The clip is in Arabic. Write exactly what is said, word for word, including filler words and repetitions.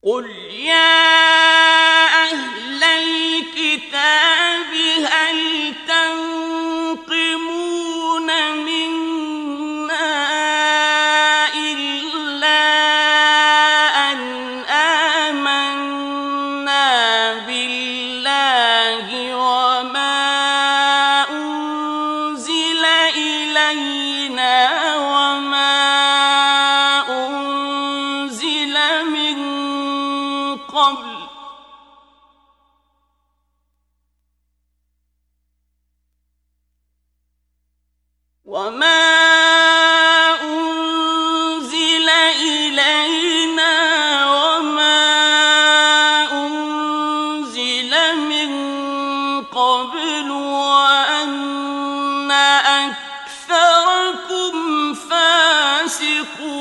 قل يا أهل الكتاب هل تنقمون منا إلا أن آمنا بالله وما أنزل إلينا وما أنزل من قبل وما أنزل إلينا وما أنزل من قبل وأن أكثركم فاسقون